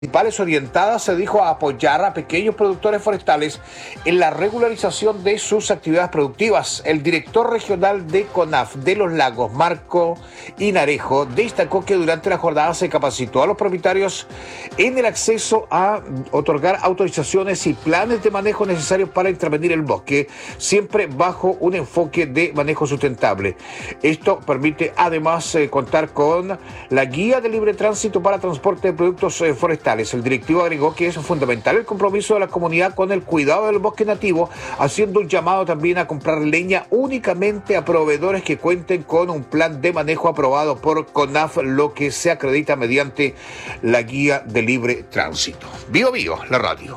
Municipales orientadas, se dijo, a apoyar a pequeños productores forestales en la regularización de sus actividades productivas. El director regional de CONAF de Los Lagos, Marco Inarejo, destacó que durante la jornada se capacitó a los propietarios en el acceso a otorgar autorizaciones y planes de manejo necesarios para intervenir el bosque, siempre bajo un enfoque de manejo sustentable. Esto permite además contar con la guía de libre tránsito para transporte de productos forestales. El directivo agregó que es fundamental el compromiso de la comunidad con el cuidado del bosque nativo, haciendo un llamado también a comprar leña únicamente a proveedores que cuenten con un plan de manejo aprobado por CONAF, lo que se acredita mediante la guía de libre tránsito. Bio Bio, la radio.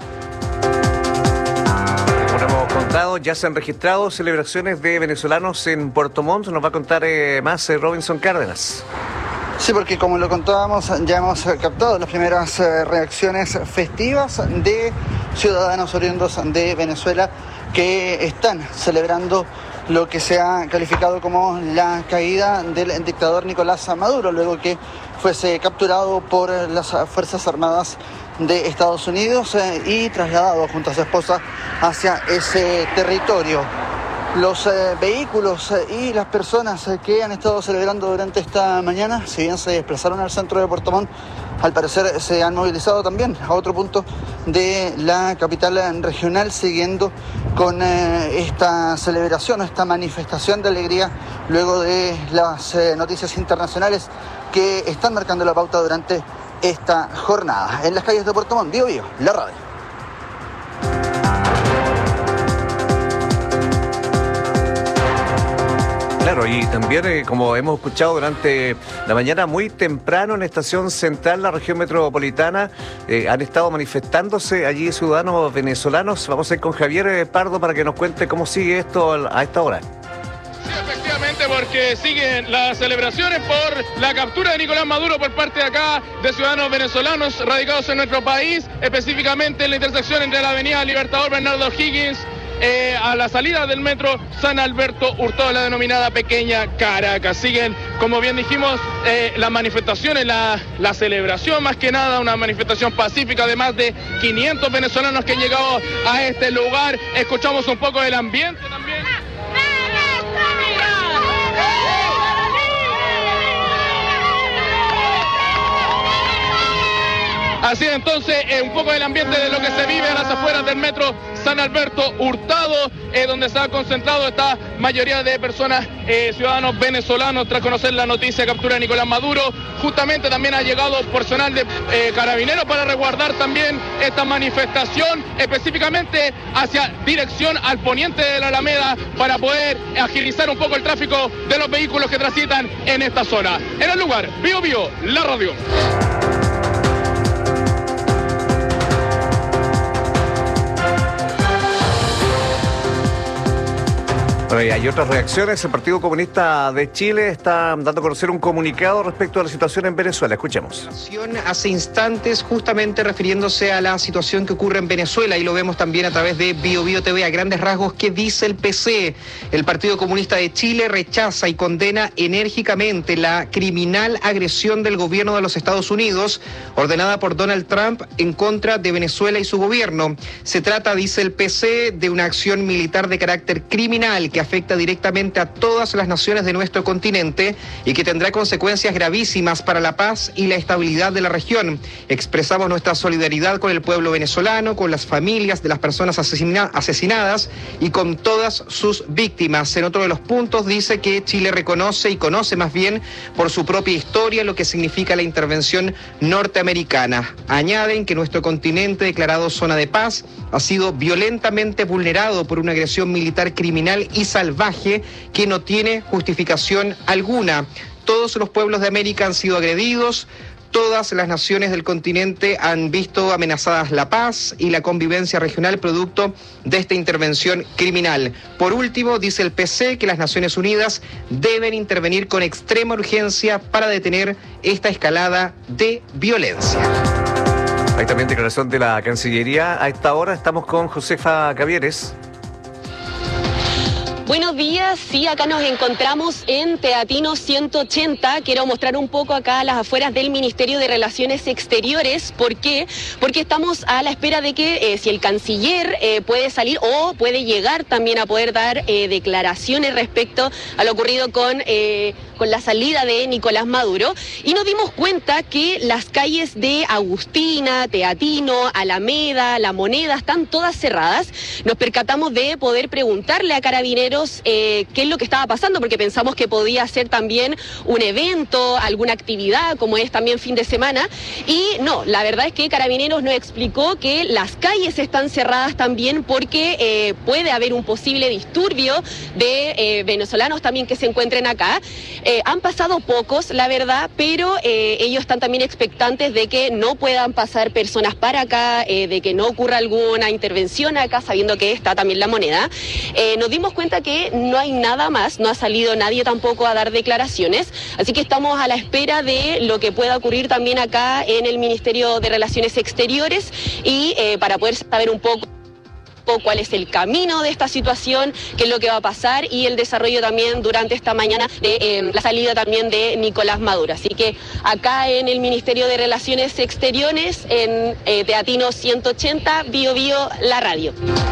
Como hemos contado, ya se han registrado celebraciones de venezolanos en Puerto Montt. Nos va a contar más Robinson Cárdenas. Sí, porque como lo contábamos, ya hemos captado las primeras reacciones festivas de ciudadanos oriundos de Venezuela que están celebrando lo que se ha calificado como la caída del dictador Nicolás Maduro, luego que fuese capturado por las Fuerzas Armadas de Estados Unidos y trasladado junto a su esposa hacia ese territorio. Los vehículos y las personas que han estado celebrando durante esta mañana, si bien se desplazaron al centro de Puerto Montt, al parecer se han movilizado también a otro punto de la capital regional, siguiendo con esta celebración, esta manifestación de alegría, luego de las noticias internacionales que están marcando la pauta durante esta jornada. En las calles de Puerto Montt, Bio Bio, la radio. Claro, y también, como hemos escuchado durante la mañana, muy temprano en la estación central, la región metropolitana, han estado manifestándose allí ciudadanos venezolanos. Vamos a ir con Javier Pardo para que nos cuente cómo sigue esto a esta hora. Sí, efectivamente, porque siguen las celebraciones por la captura de Nicolás Maduro por parte de acá de ciudadanos venezolanos radicados en nuestro país, específicamente en la intersección entre la avenida Libertador Bernardo O'Higgins, a la salida del metro San Alberto Hurtado, la denominada Pequeña Caracas. Siguen, como bien dijimos, las manifestaciones, la celebración, más que nada una manifestación pacífica de más de 500 venezolanos que han llegado a este lugar. Escuchamos un poco del ambiente también. Así es, entonces, un poco del ambiente de lo que se vive a las afueras del metro San Alberto Hurtado, donde se ha concentrado esta mayoría de personas, ciudadanos venezolanos, tras conocer la noticia de captura de Nicolás Maduro. Justamente también ha llegado personal de carabineros para resguardar también esta manifestación, específicamente hacia dirección al poniente de la Alameda, para poder agilizar un poco el tráfico de los vehículos que transitan en esta zona. En el lugar, Bio Bio, la radio. Hay otras reacciones. El Partido Comunista de Chile está dando a conocer un comunicado respecto a la situación en Venezuela. Escuchemos. Hace instantes, justamente refiriéndose a la situación que ocurre en Venezuela, y lo vemos también a través de Bio Bio TV, a grandes rasgos, ¿qué dice el PC? El Partido Comunista de Chile rechaza y condena enérgicamente la criminal agresión del gobierno de los Estados Unidos, ordenada por Donald Trump en contra de Venezuela y su gobierno. Se trata, dice el PC, de una acción militar de carácter criminal que afecta directamente a todas las naciones de nuestro continente y que tendrá consecuencias gravísimas para la paz y la estabilidad de la región. Expresamos nuestra solidaridad con el pueblo venezolano, con las familias de las personas asesinadas y con todas sus víctimas. En otro de los puntos dice que Chile reconoce y conoce más bien por su propia historia lo que significa la intervención norteamericana. Añaden que nuestro continente, declarado zona de paz, ha sido violentamente vulnerado por una agresión militar criminal y salvaje que no tiene justificación alguna. Todos los pueblos de América han sido agredidos, todas las naciones del continente han visto amenazadas la paz y la convivencia regional producto de esta intervención criminal. Por último, dice el PC que las Naciones Unidas deben intervenir con extrema urgencia para detener esta escalada de violencia. Hay también declaración de la Cancillería. A esta hora estamos con Josefa Cavieres. Buenos días, sí, acá nos encontramos en Teatino 180. Quiero mostrar un poco acá a las afueras del Ministerio de Relaciones Exteriores. ¿Por qué? Porque estamos a la espera de que si el canciller puede salir o puede llegar también a poder dar declaraciones respecto a lo ocurrido con la salida de Nicolás Maduro. Y nos dimos cuenta que las calles de Agustina, Teatino, Alameda, La Moneda están todas cerradas. Nos percatamos de poder preguntarle a Carabineros qué es lo que estaba pasando, porque pensamos que podía ser también un evento, alguna actividad, como es también fin de semana, y no, la verdad es que Carabineros nos explicó que las calles están cerradas también porque puede haber un posible disturbio de venezolanos también que se encuentren acá. Han pasado pocos, la verdad, pero ellos están también expectantes de que no puedan pasar personas para acá, de que no ocurra alguna intervención acá, sabiendo que está también La Moneda. Nos dimos cuenta que no hay nada más, no ha salido nadie tampoco a dar declaraciones, así que estamos a la espera de lo que pueda ocurrir también acá en el Ministerio de Relaciones Exteriores y para poder saber un poco cuál es el camino de esta situación, qué es lo que va a pasar y el desarrollo también durante esta mañana de la salida también de Nicolás Maduro. Así que acá en el Ministerio de Relaciones Exteriores, en Teatino 180, Bio Bio, la radio.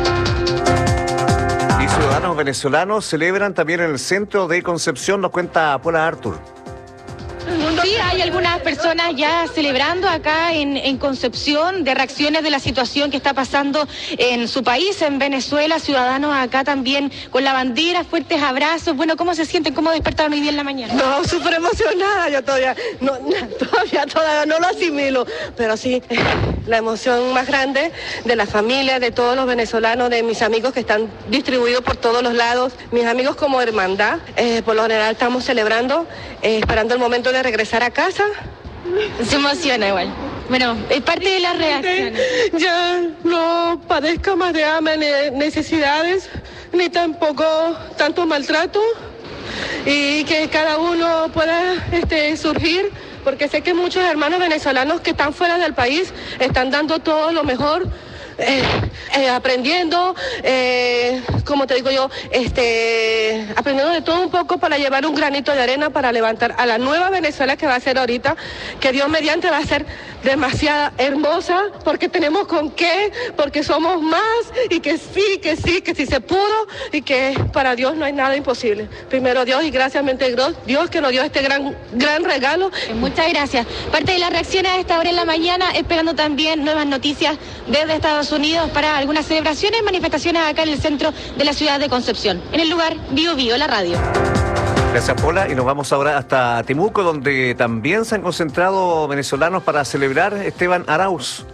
Y ciudadanos venezolanos celebran también en el centro de Concepción, nos cuenta Paula Artur. Sí, hay algunas personas ya celebrando acá en Concepción de reacciones de la situación que está pasando en su país, en Venezuela, ciudadanos acá también con la bandera, fuertes abrazos. Bueno, ¿cómo se sienten? ¿Cómo despertaron hoy día en la mañana? No, súper emocionada, yo todavía no lo asimilo, pero sí, la emoción más grande de la familia, de todos los venezolanos, de mis amigos que están distribuidos por todos los lados, mis amigos como hermandad, por lo general estamos celebrando, esperando el momento de regresar a casa. Se emociona igual. Bueno, es parte de las reacciones. Ya no padezca más de hambre, ni necesidades, ni tampoco tanto maltrato, y que cada uno pueda surgir, porque sé que muchos hermanos venezolanos que están fuera del país están dando todo lo mejor, aprendiendo, como te digo yo, aprendiendo de todo un poco para llevar un granito de arena para levantar a la nueva Venezuela que va a ser ahorita, que Dios mediante va a ser demasiado hermosa, porque tenemos con qué, porque somos más, y que sí se pudo, y que para Dios no hay nada imposible. Primero Dios, y gracias Dios que nos dio este gran regalo. Muchas gracias. Parte de las reacciones a esta hora en la mañana, esperando también nuevas noticias desde Estados Unidos para algunas celebraciones, manifestaciones acá en el centro de la ciudad de Concepción. En el lugar, Bio Bio, la radio. Gracias, Pola, y nos vamos ahora hasta Temuco, donde también se han concentrado venezolanos para celebrar Esteban Arauz.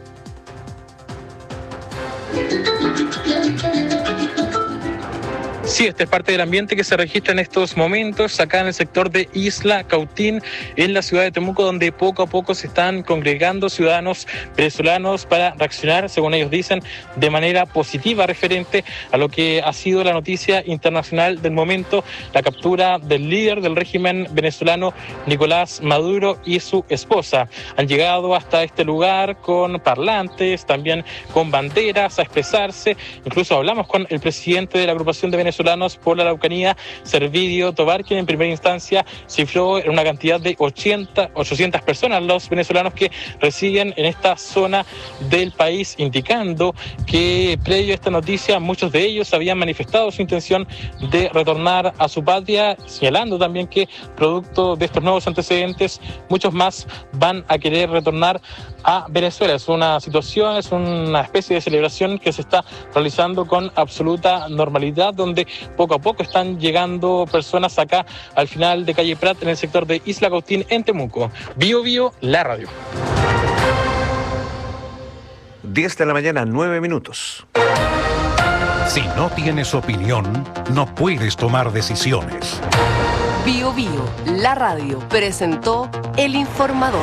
Sí, este es parte del ambiente que se registra en estos momentos acá en el sector de Isla Cautín, en la ciudad de Temuco, donde poco a poco se están congregando ciudadanos venezolanos para reaccionar, según ellos dicen, de manera positiva referente a lo que ha sido la noticia internacional del momento, la captura del líder del régimen venezolano, Nicolás Maduro, y su esposa. Han llegado hasta este lugar con parlantes, también con banderas a expresarse. Incluso hablamos con el presidente de la agrupación de venezolanos por la Araucanía, Servidio Tobar, quien en primera instancia cifró en una cantidad de 800 personas los venezolanos que residen en esta zona del país, indicando que previo a esta noticia muchos de ellos habían manifestado su intención de retornar a su patria, señalando también que producto de estos nuevos antecedentes muchos más van a querer retornar a Venezuela. Es una situación, es una especie de celebración que se está realizando con absoluta normalidad, donde poco a poco están llegando personas acá al final de calle Prat, en el sector de Isla Cautín, en Temuco. Bio Bio, la radio. 10 de la mañana, 9 minutos. Si no tienes opinión, no puedes tomar decisiones. Bio Bio, la radio, presentó El Informador.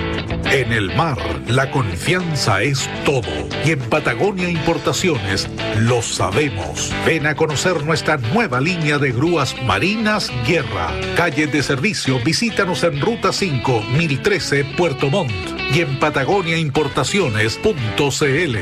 En el mar, la confianza es todo. Y en Patagonia Importaciones Lo sabemos. Ven a conocer nuestra nueva línea de grúas Marinas Guerra. Calle de servicio, visítanos en Ruta 5, 1013, Puerto Montt y en patagoniaimportaciones.cl.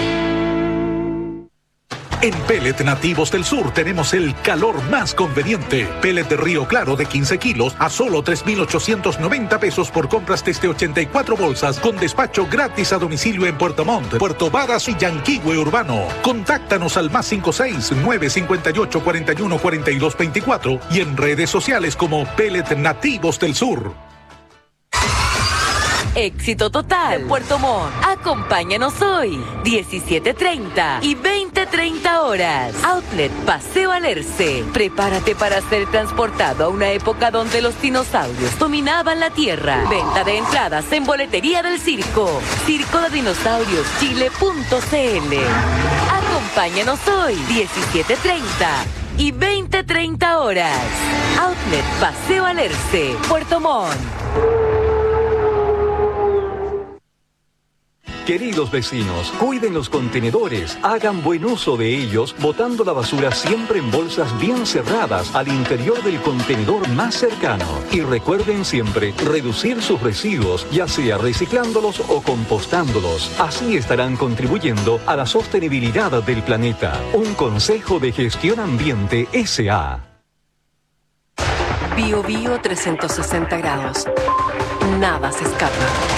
En Pellet Nativos del Sur tenemos el calor más conveniente. Pellet de Río Claro de 15 kilos a solo 3.890 pesos por compras desde 84 bolsas, con despacho gratis a domicilio en Puerto Montt, Puerto Varas y Yanquihue Urbano. Contáctanos al +56 958 41 42 24 y en redes sociales como Pellet Nativos del Sur. Éxito total. Puerto Montt. Acompáñanos hoy, 17:30 y 20:30 horas. Outlet Paseo Alerce. Prepárate para ser transportado a una época donde los dinosaurios dominaban la tierra. Venta de entradas en boletería del circo. circodedinosaurioschile.cl. Acompáñanos hoy, 17:30 y 20:30 horas. Outlet Paseo Alerce, Puerto Montt. Queridos vecinos, cuiden los contenedores, hagan buen uso de ellos, botando la basura siempre en bolsas bien cerradas al interior del contenedor más cercano. Y recuerden siempre reducir sus residuos, ya sea reciclándolos o compostándolos. Así estarán contribuyendo a la sostenibilidad del planeta. Un consejo de Gestión Ambiente S.A. Bio Bio 360 grados. Nada se escapa.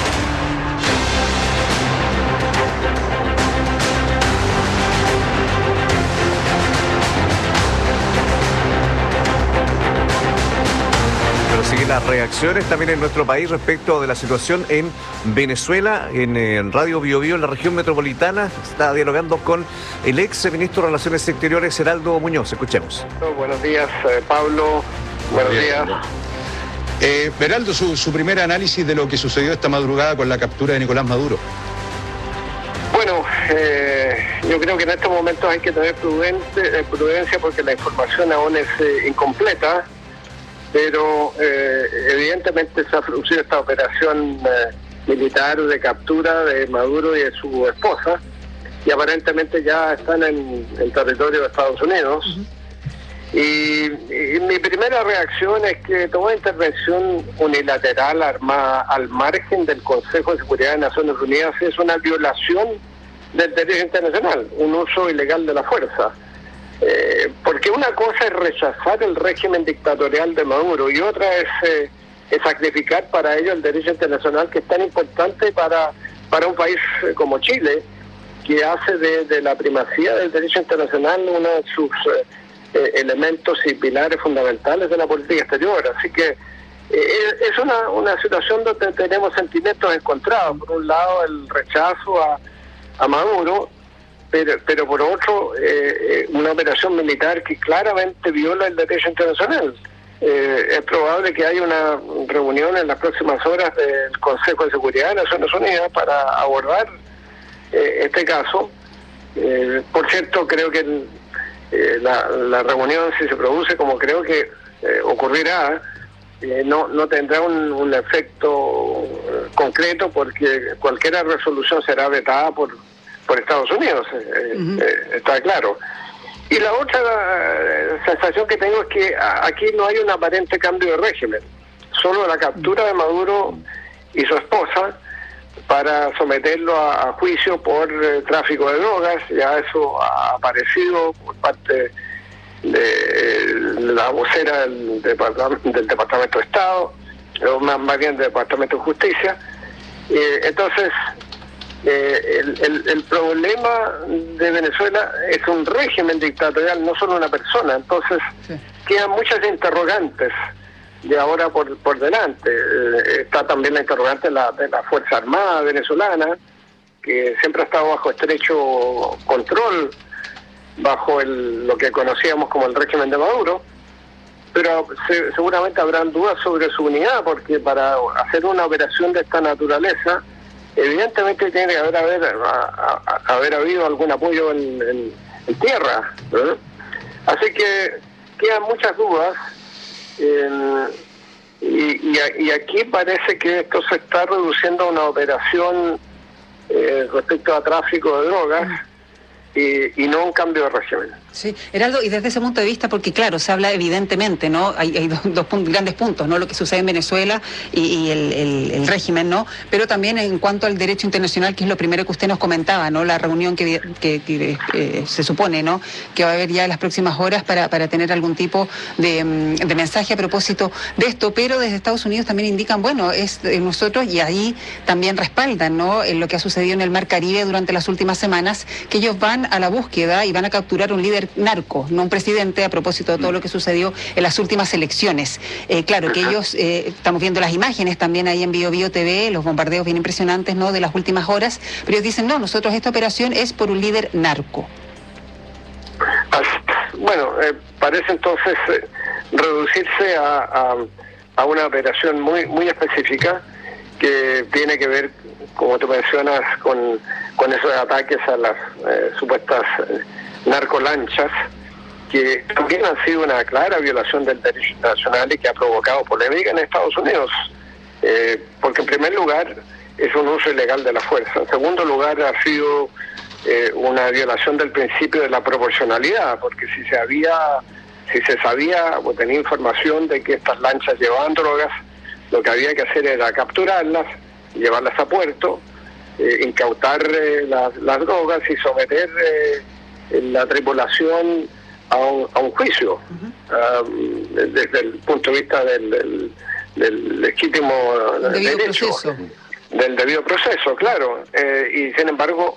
Siguen las reacciones también en nuestro país respecto de la situación en Venezuela. En Radio Bio Bio, en la región metropolitana, está dialogando con el ex ministro de Relaciones Exteriores, Heraldo Muñoz. Escuchemos. Buenos días, Pablo. Buenos días. Heraldo, su primer análisis de lo que sucedió esta madrugada con la captura de Nicolás Maduro. Bueno, yo creo que en estos momentos hay que tener prudencia porque la información aún es incompleta. Pero evidentemente se ha producido esta operación militar de captura de Maduro y de su esposa, y aparentemente ya están en territorio de Estados Unidos. Y mi primera reacción es que toda intervención unilateral armada al margen del Consejo de Seguridad de Naciones Unidas es una violación del derecho internacional, un uso ilegal de la fuerza. Porque una cosa es rechazar el régimen dictatorial de Maduro y otra es sacrificar para ello el derecho internacional, que es tan importante para un país como Chile, que hace de la primacía del derecho internacional uno de sus elementos y pilares fundamentales de la política exterior. Así que es una situación donde tenemos sentimientos encontrados. Por un lado, el rechazo a Maduro, pero por otro, una operación militar que claramente viola el derecho internacional. Es probable que haya una reunión en las próximas horas del Consejo de Seguridad de Naciones Unidas para abordar este caso. Por cierto, creo que la reunión, si se produce como creo que ocurrirá, no tendrá un efecto concreto, porque cualquier resolución será vetada por Estados Unidos, está claro. Y la otra sensación que tengo es que aquí no hay un aparente cambio de régimen, solo la captura de Maduro y su esposa para someterlo a juicio por tráfico de drogas. Ya eso ha aparecido por parte de la vocera del Departamento de Estado, o más bien del Departamento de Justicia. Entonces, el problema de Venezuela es un régimen dictatorial, no solo una persona. Entonces quedan muchas interrogantes de ahora por delante. Está también la interrogante de la Fuerza Armada venezolana, que siempre ha estado bajo estrecho control, bajo lo que conocíamos como el régimen de Maduro, pero seguramente habrán dudas sobre su unidad, porque para hacer una operación de esta naturaleza evidentemente tiene que haber habido algún apoyo en tierra, ¿no? Así que quedan muchas dudas, y aquí parece que esto se está reduciendo a una operación respecto a tráfico de drogas, y no un cambio de régimen. Sí, Heraldo, y desde ese punto de vista, porque claro, se habla evidentemente, ¿no? Hay dos grandes puntos, ¿no? Lo que sucede en Venezuela y el régimen, ¿no? Pero también en cuanto al derecho internacional, que es lo primero que usted nos comentaba, ¿no? La reunión que se supone, ¿no? Que va a haber ya en las próximas horas para tener algún tipo de mensaje a propósito de esto, pero desde Estados Unidos también indican, bueno, es nosotros, y ahí también respaldan, ¿no? En lo que ha sucedido en el Mar Caribe durante las últimas semanas, que ellos van a la búsqueda y van a capturar un líder narco, no un presidente, a propósito de todo lo que sucedió en las últimas elecciones. Claro que ellos, estamos viendo las imágenes también ahí en BioBio TV, los bombardeos bien impresionantes, ¿no? De las últimas horas, pero ellos dicen, no, nosotros esta operación es por un líder narco. Bueno, parece entonces reducirse a una operación muy específica que tiene que ver, como tú mencionas, con esos ataques a las supuestas narcolanchas, que también han sido una clara violación del derecho internacional y que ha provocado polémica en Estados Unidos, porque en primer lugar es un uso ilegal de la fuerza, en segundo lugar ha sido una violación del principio de la proporcionalidad, porque si se sabía o tenía información de que estas lanchas llevaban drogas, lo que había que hacer era capturarlas, llevarlas a puerto, incautar las drogas y someter la tripulación a un juicio, desde el punto de vista del legítimo derecho, del debido proceso, claro. Y sin embargo,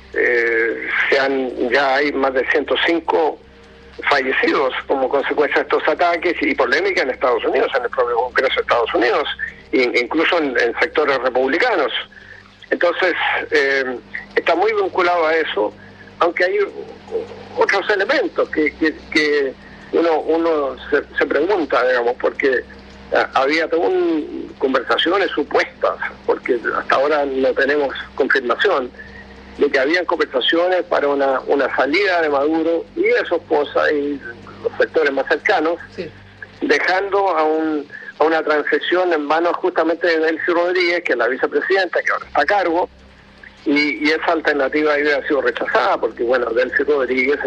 ya hay más de 105 fallecidos como consecuencia de estos ataques y polémica en Estados Unidos, en el propio Congreso de Estados Unidos, incluso en sectores republicanos. Entonces, está muy vinculado a eso, aunque hay otros elementos que uno se pregunta, digamos, porque había conversaciones supuestas, porque hasta ahora no tenemos confirmación, de que habían conversaciones para una salida de Maduro y de su esposa y los sectores más cercanos, sí, dejando a una transición en manos justamente de Delcy Rodríguez, que es la vicepresidenta, que ahora está a cargo, y esa alternativa había sido rechazada, porque bueno, Delcy Rodríguez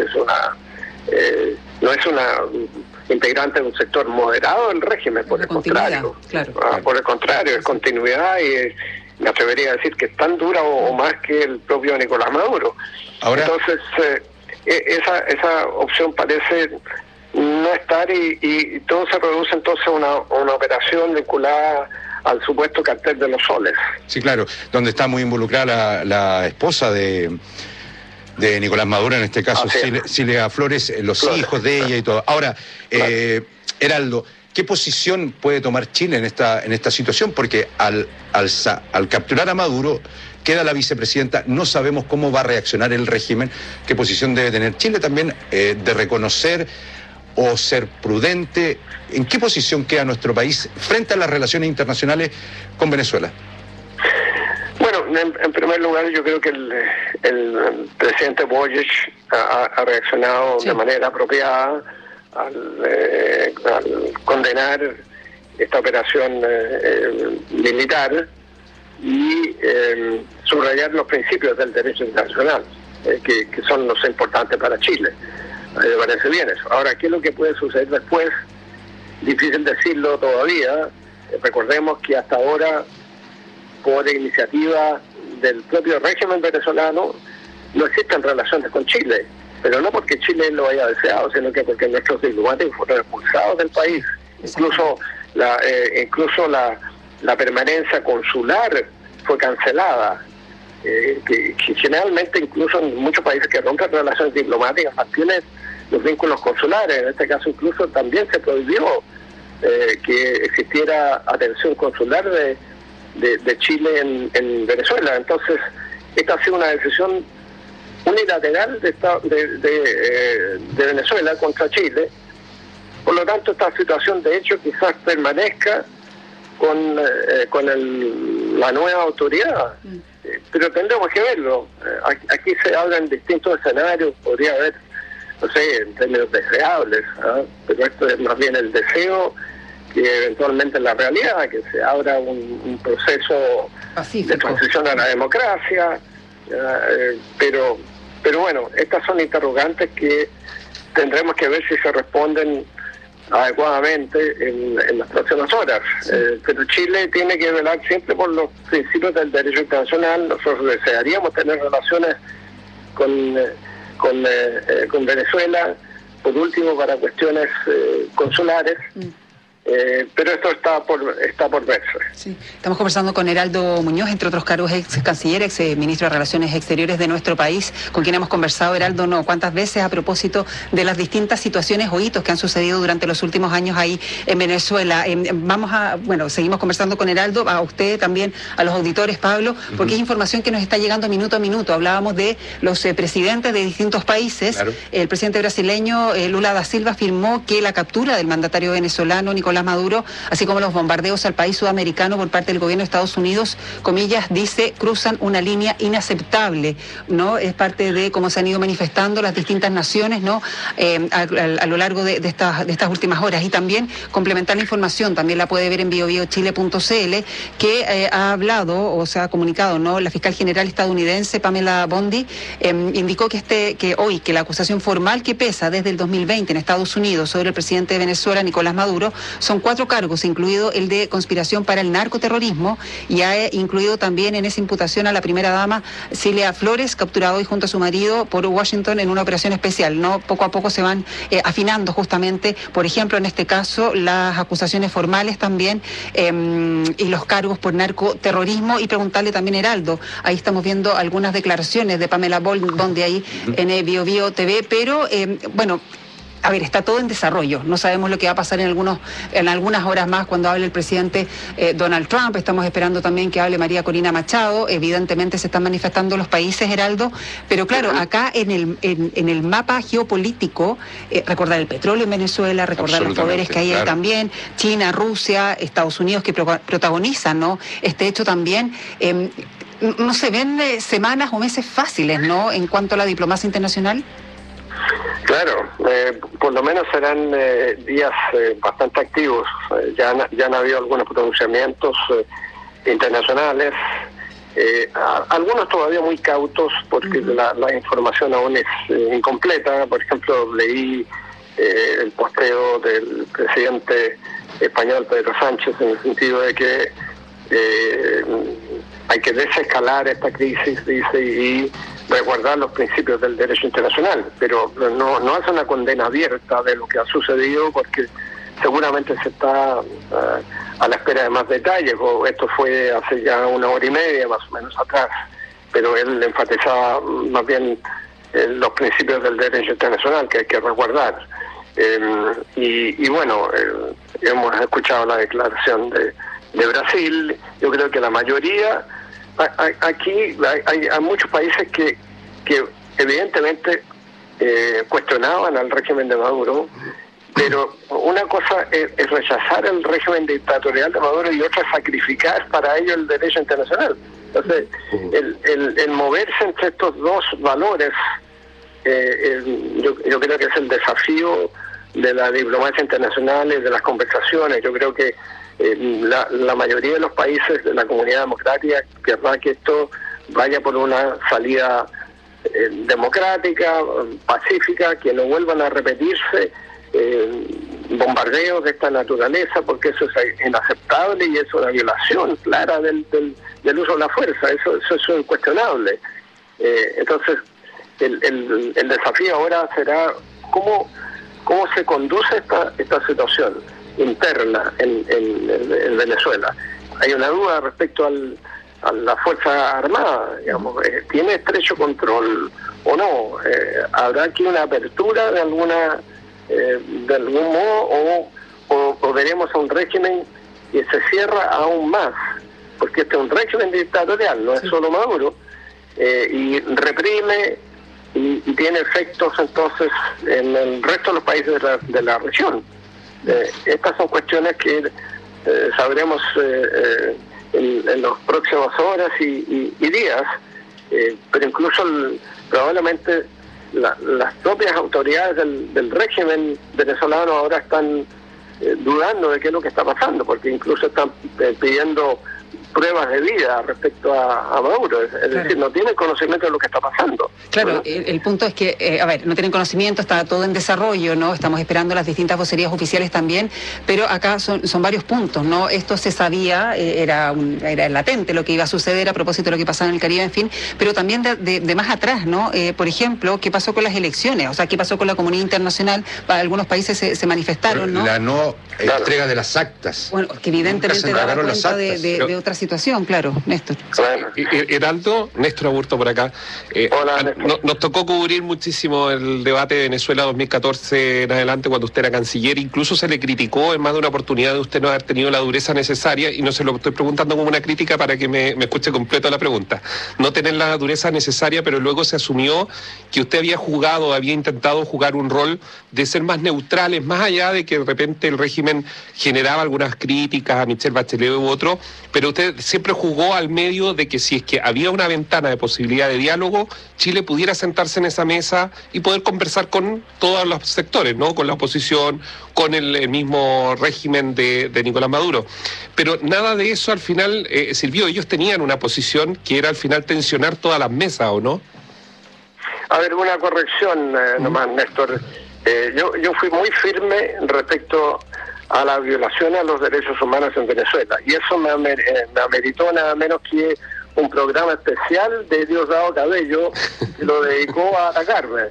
no es una integrante de un sector moderado del régimen, por el contrario, claro. Por el contrario, es continuidad y me atrevería a decir que es tan dura o más que el propio Nicolás Maduro. Ahora, entonces, esa opción parece no estar y todo se reduce entonces a una operación vinculada al supuesto cartel de los soles. Sí, claro, donde está muy involucrada la esposa de Nicolás Maduro, en este caso Cilia Flores, los hijos de ella y todo. Ahora, Heraldo, ¿qué posición puede tomar Chile en esta situación? Porque al capturar a Maduro, queda la vicepresidenta, no sabemos cómo va a reaccionar el régimen, qué posición debe tener Chile también de reconocer o ser prudente. ¿En qué posición queda nuestro país frente a las relaciones internacionales con Venezuela? Bueno, en primer lugar, yo creo que el presidente Boric ha reaccionado de manera apropiada al condenar esta operación militar y subrayar los principios del derecho internacional, que son los importantes para Chile. Me parece bien eso. Ahora, ¿qué es lo que puede suceder después? Difícil decirlo todavía. Recordemos que hasta ahora, por iniciativa del propio régimen venezolano, no existen relaciones con Chile, pero no porque Chile lo haya deseado, sino que porque nuestros diplomáticos fueron expulsados del país. Incluso la permanencia consular fue cancelada, que generalmente incluso en muchos países que rompen relaciones diplomáticas mantienen los vínculos consulares. En este caso incluso también se prohibió que existiera atención consular de Chile en Venezuela. Entonces, esta ha sido una decisión unilateral de Venezuela contra Chile. Por lo tanto, esta situación de hecho quizás permanezca con la nueva autoridad, pero tendremos que verlo. Aquí se hablan distintos escenarios, podría haber, no sé, en términos deseables, pero esto es más bien el deseo que eventualmente es la realidad, que se abra un proceso pacífico de transición a la democracia, pero Pero bueno, estas son interrogantes que tendremos que ver si se responden adecuadamente en las próximas horas. Pero Chile tiene que velar siempre por los principios del derecho internacional. Nosotros desearíamos tener relaciones con Venezuela, por último para cuestiones consulares. Pero esto está por verse. Sí. Estamos conversando con Heraldo Muñoz, entre otros cargos, ex canciller, ex ministro de Relaciones Exteriores de nuestro país, con quien hemos conversado, Heraldo, cuántas veces a propósito de las distintas situaciones o hitos que han sucedido durante los últimos años ahí en Venezuela. Seguimos conversando con Heraldo, a usted también, a los auditores, Pablo, porque es información que nos está llegando minuto a minuto. Hablábamos de los presidentes de distintos países. Claro. El presidente brasileño, Lula da Silva, afirmó que la captura del mandatario venezolano, Nicolás Maduro, así como los bombardeos al país sudamericano por parte del gobierno de Estados Unidos, comillas, dice, cruzan una línea inaceptable, ¿no? Es parte de cómo se han ido manifestando las distintas naciones, ¿no? A lo largo de estas últimas horas. Y también complementar la información, también la puede ver en biobiochile.cl, que ha hablado o se ha comunicado, ¿no? La fiscal general estadounidense, Pamela Bondi, indicó que la acusación formal que pesa desde el 2020 en Estados Unidos sobre el presidente de Venezuela, Nicolás Maduro, son 4 cargos, incluido el de conspiración para el narcoterrorismo, y ha incluido también en esa imputación a la primera dama Cilia Flores, capturada hoy junto a su marido por Washington en una operación especial, ¿no? Poco a poco se van afinando justamente, por ejemplo, en este caso, las acusaciones formales también y los cargos por narcoterrorismo. Y preguntarle también, Heraldo, ahí estamos viendo algunas declaraciones de Pamela Bondi ahí en Bio TV, pero a ver, está todo en desarrollo. No sabemos lo que va a pasar en algunas horas más cuando hable el presidente Donald Trump. Estamos esperando también que hable María Corina Machado. Evidentemente se están manifestando los países, Heraldo. Pero claro, acá en el mapa geopolítico, recordar el petróleo en Venezuela, recordar los poderes que hay ahí también, China, Rusia, Estados Unidos, que protagonizan, ¿no? Este hecho también. No se ven semanas o meses fáciles, ¿no? En cuanto a la diplomacia internacional. Claro, por lo menos serán días bastante activos. Ya han habido algunos pronunciamientos internacionales, algunos todavía muy cautos porque la información aún es incompleta. Por ejemplo, leí el posteo del presidente español Pedro Sánchez en el sentido de que hay que desescalar esta crisis, dice, y resguardar los principios del derecho internacional, pero no hace una condena abierta de lo que ha sucedido, porque seguramente se está a la espera de más detalles. Esto fue hace ya 1 hora y media más o menos atrás, pero él enfatizaba más bien los principios del derecho internacional que hay que resguardar. Hemos escuchado la declaración de Brasil. Yo creo que la mayoría, aquí hay muchos países que evidentemente cuestionaban al régimen de Maduro, pero una cosa es rechazar el régimen dictatorial de Maduro y otra es sacrificar para ello el derecho internacional. Entonces, el moverse entre estos dos valores, yo creo que es el desafío de la diplomacia internacional y de las conversaciones. Yo creo que la mayoría de los países de la comunidad democrática querrá que esto vaya por una salida democrática, pacífica, que no vuelvan a repetirse bombardeos de esta naturaleza, porque eso es inaceptable y es una violación clara del uso de la fuerza. Eso es incuestionable. Entonces, el desafío ahora será cómo se conduce esta situación interna en Venezuela. Hay una duda respecto a la Fuerza Armada, digamos, ¿tiene estrecho control o no? ¿Habrá aquí una apertura de algún modo o veremos a un régimen que se cierra aún más? Porque este es un régimen dictatorial, no es solo Maduro, y reprime y tiene efectos entonces en el resto de los países de la región. Estas son cuestiones que sabremos en las próximas horas y días, pero incluso probablemente las propias autoridades del régimen venezolano ahora están dudando de qué es lo que está pasando, porque incluso están pidiendo pruebas de vida respecto a Maduro, es decir, no tienen conocimiento de lo que está pasando. Claro, ¿no? el punto es que, no tienen conocimiento, está todo en desarrollo, ¿no? Estamos esperando las distintas vocerías oficiales también, pero acá son varios puntos, ¿no? Esto se sabía, era latente lo que iba a suceder a propósito de lo que pasaba en el Caribe, en fin, pero también de más atrás, ¿no? Por ejemplo, ¿qué pasó con las elecciones? O sea, ¿qué pasó con la comunidad internacional? Para algunos países se manifestaron, ¿no? La no entrega de las actas. Bueno, que evidentemente daba cuenta de otra situación, claro, Néstor. Heraldo, Néstor Aburto por acá. Hola, Néstor. Nos tocó cubrir muchísimo el debate de Venezuela 2014 en adelante, cuando usted era canciller. Incluso se le criticó en más de una oportunidad de usted no haber tenido la dureza necesaria, y no se lo estoy preguntando como una crítica para que me escuche completo la pregunta. No tener la dureza necesaria, pero luego se asumió que usted había intentado jugar un rol de ser más neutrales, más allá de que de repente el régimen generaba algunas críticas a Michelle Bachelet u otro, pero usted siempre jugó al medio de que si es que había una ventana de posibilidad de diálogo, Chile pudiera sentarse en esa mesa y poder conversar con todos los sectores, ¿no? Con la oposición, con el mismo régimen de Nicolás Maduro. Pero nada de eso al final sirvió. Ellos tenían una posición que era al final tensionar todas las mesas, ¿o no? A ver, una corrección nomás, Néstor. Yo fui muy firme respecto a la violación a los derechos humanos en Venezuela, y eso me ameritó nada menos que un programa especial de Diosdado Cabello, que lo dedicó a atacarme.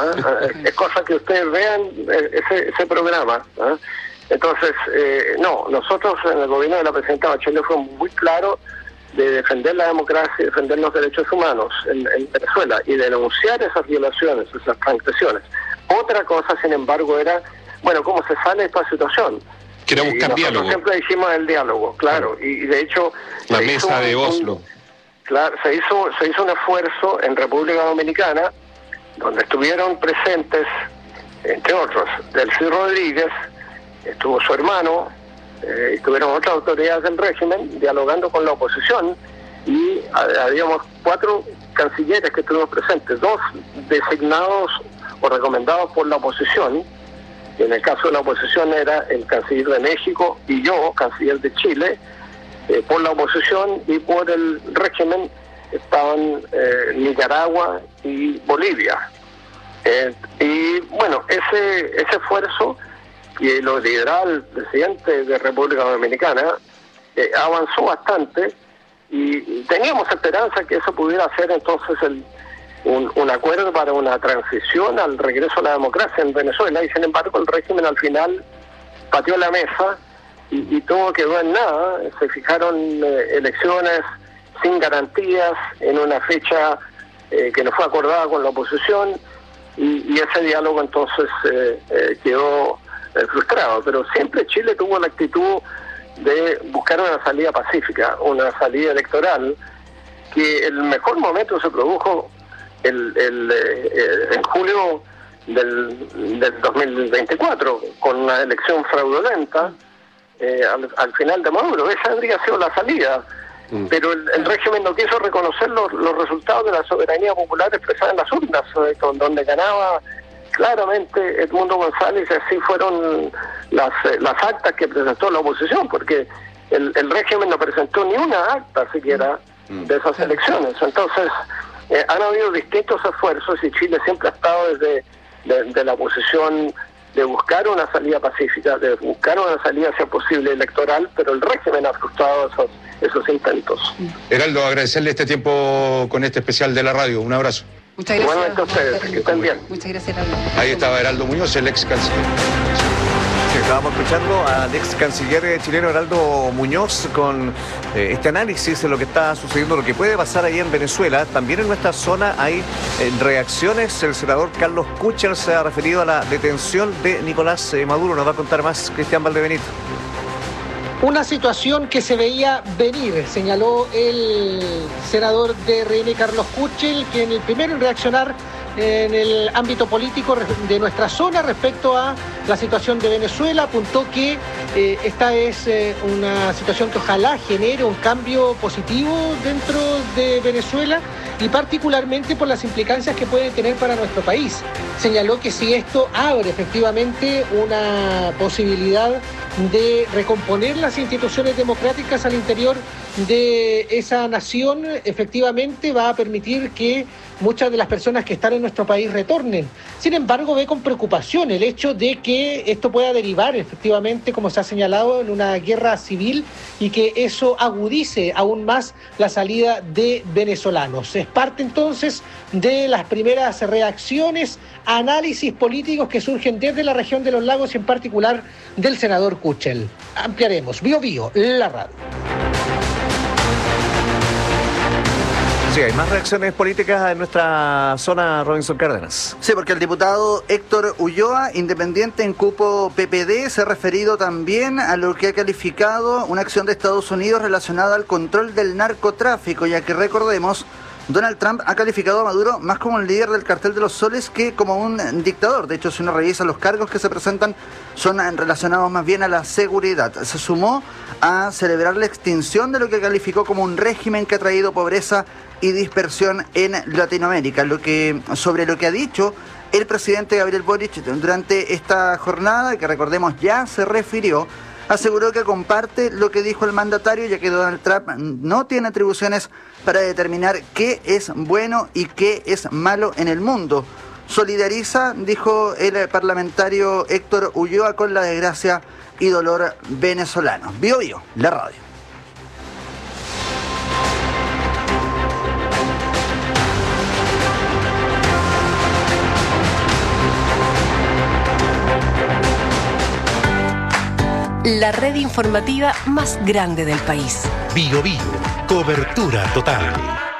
Es cosa que ustedes vean ese programa. Entonces, nosotros en el gobierno de la presidenta Bachelet fuimos muy claros de defender la democracia y defender los derechos humanos en Venezuela, y de denunciar esas violaciones, esas transgresiones. Otra cosa, sin embargo, era, ¿cómo se sale de esta situación? Que era buscar diálogo. Siempre hicimos el diálogo, claro, y de hecho... La mesa de Oslo. Claro, se hizo un esfuerzo en República Dominicana, donde estuvieron presentes, entre otros, Delcy Rodríguez, estuvo su hermano, estuvieron otras autoridades del régimen dialogando con la oposición, y habíamos 4 cancilleres que estuvimos presentes, 2 designados o recomendados por la oposición, y en el caso de la oposición era el canciller de México y yo, canciller de Chile. Por la oposición y por el régimen estaban Nicaragua y Bolivia. Y bueno, ese esfuerzo, que lo lideraba el presidente de República Dominicana, avanzó bastante, y teníamos esperanza que eso pudiera ser entonces un acuerdo para una transición al regreso a la democracia en Venezuela, y sin embargo el régimen al final pateó la mesa y todo quedó en nada. Se fijaron elecciones sin garantías en una fecha que no fue acordada con la oposición, y ese diálogo entonces quedó frustrado. Pero siempre Chile tuvo la actitud de buscar una salida pacífica, una salida electoral, que el mejor momento se produjo en julio del 2024, con una elección fraudulenta al final de Maduro. Esa habría sido la salida, pero el régimen no quiso reconocer los resultados de la soberanía popular expresada en las urnas, donde ganaba claramente Edmundo González, y así fueron las actas que presentó la oposición, porque el régimen no presentó ni una acta siquiera de esas elecciones. Entonces, han habido distintos esfuerzos, y Chile siempre ha estado desde la posición de buscar una salida pacífica, de buscar una salida, si es posible, electoral, pero el régimen ha frustrado esos intentos. Heraldo, agradecerle este tiempo con este especial de la radio. Un abrazo. Muchas gracias. Igualmente a ustedes, que estén bien. Muchas gracias, Heraldo. Ahí estaba Heraldo Muñoz, el ex canciller. Estábamos escuchando al ex canciller chileno Heraldo Muñoz con este análisis de lo que está sucediendo, lo que puede pasar ahí en Venezuela. También en nuestra zona hay reacciones. El senador Carlos Kuchel se ha referido a la detención de Nicolás Maduro. Nos va a contar más Cristian Valdebenito. Una situación que se veía venir, señaló el senador de RN Carlos Kuchel, quien el primero en reaccionar en el ámbito político de nuestra zona respecto a la situación de Venezuela. Apuntó que esta es una situación que ojalá genere un cambio positivo dentro de Venezuela, y particularmente por las implicancias que puede tener para nuestro país. Señaló que si esto abre efectivamente una posibilidad de recomponer las instituciones democráticas al interior de esa nación, efectivamente va a permitir que muchas de las personas que están en nuestro país retornen. Sin embargo, ve con preocupación el hecho de que esto pueda derivar efectivamente, como se ha señalado, en una guerra civil y que eso agudice aún más la salida de venezolanos. Es parte entonces de las primeras reacciones, análisis políticos que surgen desde la región de los lagos y en particular del senador Kuchel. Ampliaremos. Bío Bío, la radio. Sí, hay más reacciones políticas en nuestra zona, Robinson Cárdenas. Sí, porque el diputado Héctor Ulloa, independiente en cupo PPD, se ha referido también a lo que ha calificado una acción de Estados Unidos relacionada al control del narcotráfico, ya que recordemos, Donald Trump ha calificado a Maduro más como un líder del cartel de los soles que como un dictador. De hecho, si uno revisa los cargos que se presentan, son relacionados más bien a la seguridad. Se sumó a celebrar la extinción de lo que calificó como un régimen que ha traído pobreza y dispersión en Latinoamérica. Sobre lo que ha dicho el presidente Gabriel Boric durante esta jornada, que recordemos ya se refirió, aseguró que comparte lo que dijo el mandatario, ya que Donald Trump no tiene atribuciones para determinar qué es bueno y qué es malo en el mundo. Solidariza, dijo el parlamentario Héctor Ulloa, con la desgracia y dolor venezolano. Bío Bío, la radio. La red informativa más grande del país. Bío Bío, cobertura total.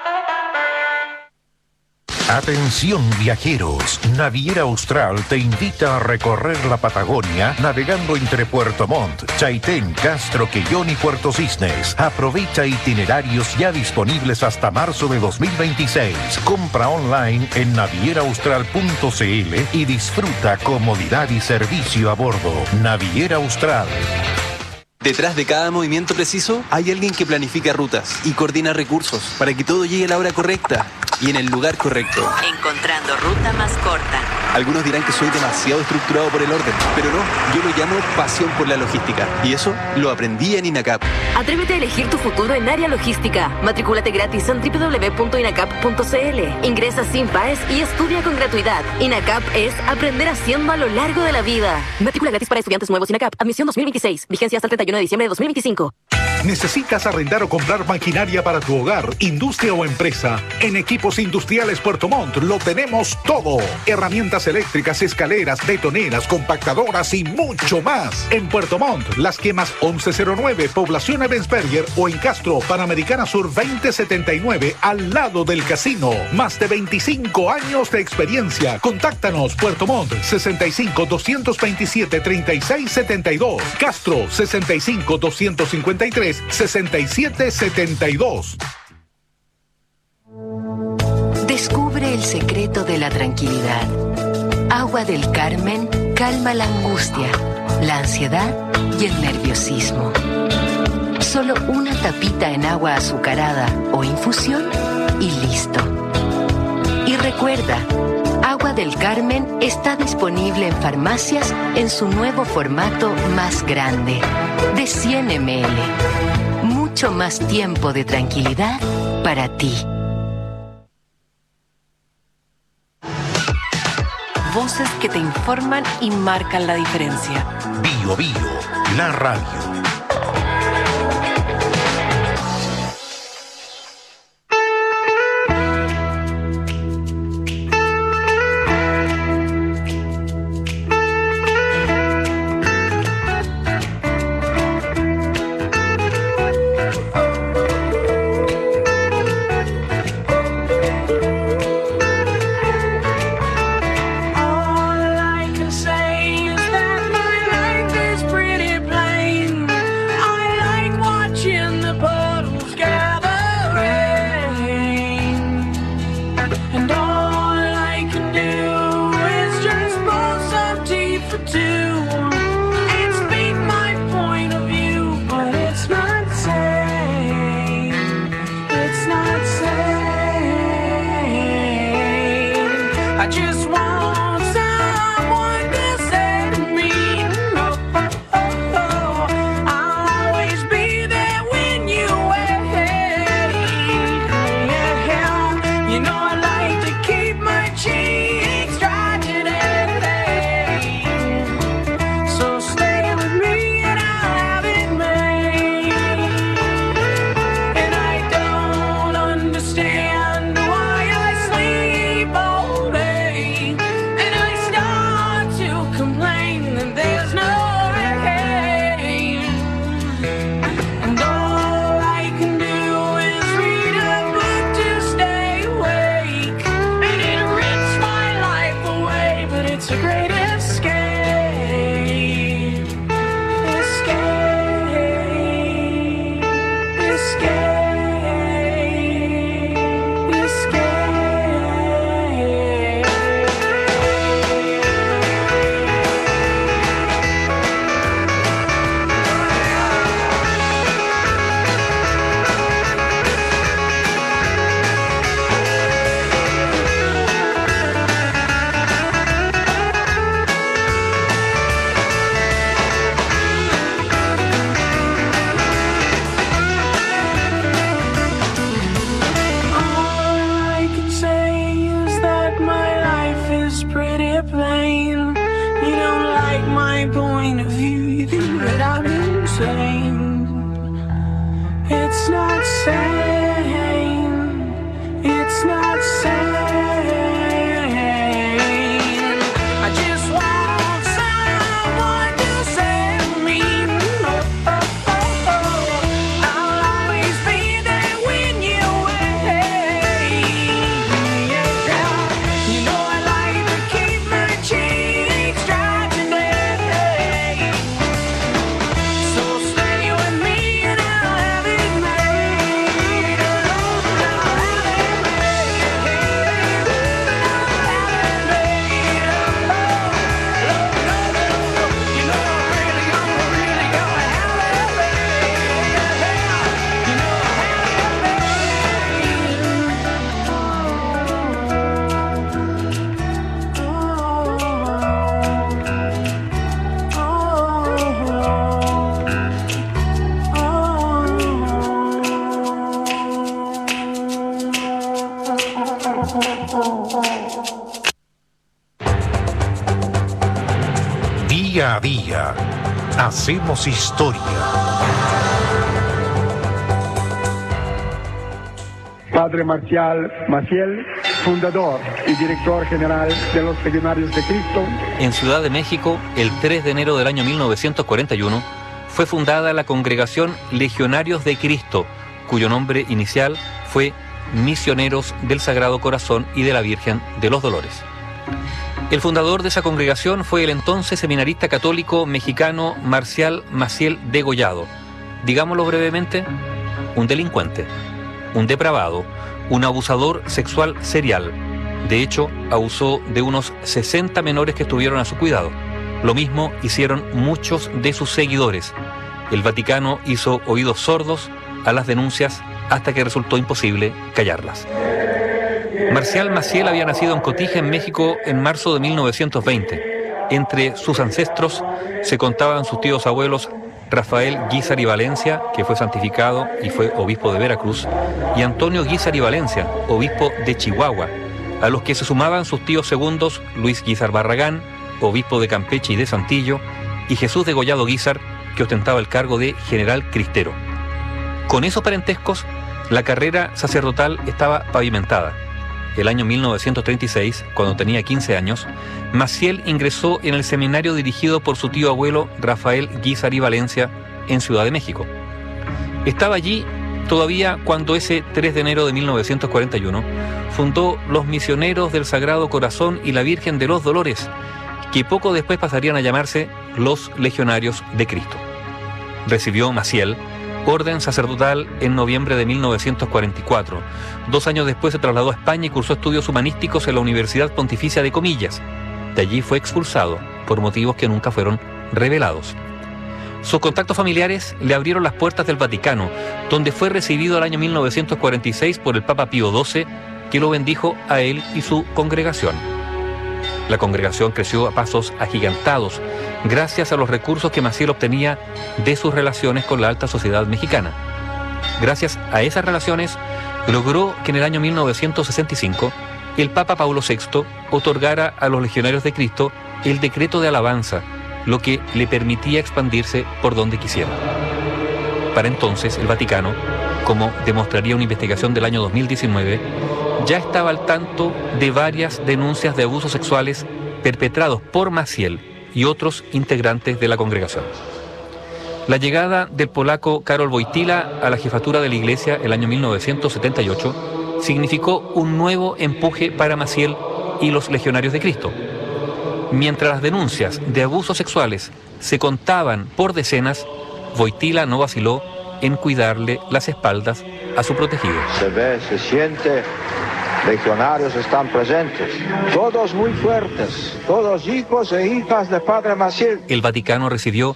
Atención viajeros, Naviera Austral te invita a recorrer la Patagonia navegando entre Puerto Montt, Chaitén, Castro, Quellón y Puerto Cisnes. Aprovecha itinerarios ya disponibles hasta marzo de 2026. Compra online en navieraaustral.cl y disfruta comodidad y servicio a bordo. Naviera Austral. Detrás de cada movimiento preciso hay alguien que planifica rutas y coordina recursos para que todo llegue a la hora correcta y en el lugar correcto. Encontrando ruta más corta. Algunos dirán que soy demasiado estructurado por el orden, pero no, yo lo llamo pasión por la logística y eso lo aprendí en INACAP. Atrévete a elegir tu futuro en área logística. Matricúlate gratis en www.inacap.cl. Ingresa sin paes y estudia con gratuidad. INACAP es aprender haciendo a lo largo de la vida. Matrícula gratis para estudiantes nuevos INACAP. Admisión 2026. Vigencia hasta el 31 de diciembre de 2025. ¿Necesitas arrendar o comprar maquinaria para tu hogar, industria o empresa? En Equipos Industriales Puerto Montt lo tenemos todo. Herramientas eléctricas, escaleras, betoneras, compactadoras y mucho más. En Puerto Montt, Las Quemas 1109, Población Ebensberger, o en Castro, Panamericana Sur 2079, al lado del casino. Más de 25 años de experiencia. Contáctanos, Puerto Montt, 65 227 3672. Castro, 65 253 6772. Descubre el secreto de la tranquilidad. Agua del Carmen calma la angustia, la ansiedad y el nerviosismo. Solo una tapita en agua azucarada o infusión y listo. Y recuerda, Agua del Carmen está disponible en farmacias en su nuevo formato más grande, de 100 ml. Mucho más tiempo de tranquilidad para ti. Voces que te informan y marcan la diferencia. Bío Bío, la radio. Día a día, hacemos historia. Padre Marcial Maciel, fundador y director general de los Legionarios de Cristo. En Ciudad de México, el 3 de enero del año 1941, fue fundada la Congregación Legionarios de Cristo, cuyo nombre inicial fue Misioneros del Sagrado Corazón y de la Virgen de los Dolores. El fundador de esa congregación fue el entonces seminarista católico mexicano Marcial Maciel Degollado. Digámoslo brevemente, un delincuente, un depravado, un abusador sexual serial. De hecho, abusó de unos 60 menores que estuvieron a su cuidado. Lo mismo hicieron muchos de sus seguidores. El Vaticano hizo oídos sordos a las denuncias hasta que resultó imposible callarlas. Marcial Maciel había nacido en Cotija, en México, en marzo de 1920. Entre sus ancestros se contaban sus tíos abuelos Rafael Guízar y Valencia, que fue santificado y fue obispo de Veracruz, y Antonio Guízar y Valencia, obispo de Chihuahua, a los que se sumaban sus tíos segundos Luis Guízar Barragán, obispo de Campeche y de Saltillo, y Jesús Degollado Guízar, que ostentaba el cargo de general cristero. Con esos parentescos, la carrera sacerdotal estaba pavimentada. El año 1936, cuando tenía 15 años, Maciel ingresó en el seminario dirigido por su tío abuelo Rafael Guízar y Valencia en Ciudad de México. Estaba allí todavía cuando ese 3 de enero de 1941 fundó los Misioneros del Sagrado Corazón y la Virgen de los Dolores, que poco después pasarían a llamarse los Legionarios de Cristo. Recibió Maciel orden sacerdotal en noviembre de 1944. 2 años después se trasladó a España y cursó estudios humanísticos en la Universidad Pontificia de Comillas. De allí fue expulsado por motivos que nunca fueron revelados. Sus contactos familiares le abrieron las puertas del Vaticano, donde fue recibido el año 1946 por el Papa Pío XII, que lo bendijo a él y su congregación. La congregación creció a pasos agigantados gracias a los recursos que Maciel obtenía de sus relaciones con la alta sociedad mexicana. Gracias a esas relaciones, logró que en el año 1965 el Papa Paulo VI otorgara a los Legionarios de Cristo el decreto de alabanza, lo que le permitía expandirse por donde quisiera. Para entonces, el Vaticano, como demostraría una investigación del año 2019, ya estaba al tanto de varias denuncias de abusos sexuales perpetrados por Maciel y otros integrantes de la congregación. La llegada del polaco Karol Wojtyła a la jefatura de la Iglesia el año 1978 significó un nuevo empuje para Maciel y los Legionarios de Cristo. Mientras las denuncias de abusos sexuales se contaban por decenas, Wojtyła no vaciló en cuidarle las espaldas a su protegido. Se ve, se siente, legionarios están presentes, todos muy fuertes, todos hijos e hijas de Padre Maciel. El Vaticano recibió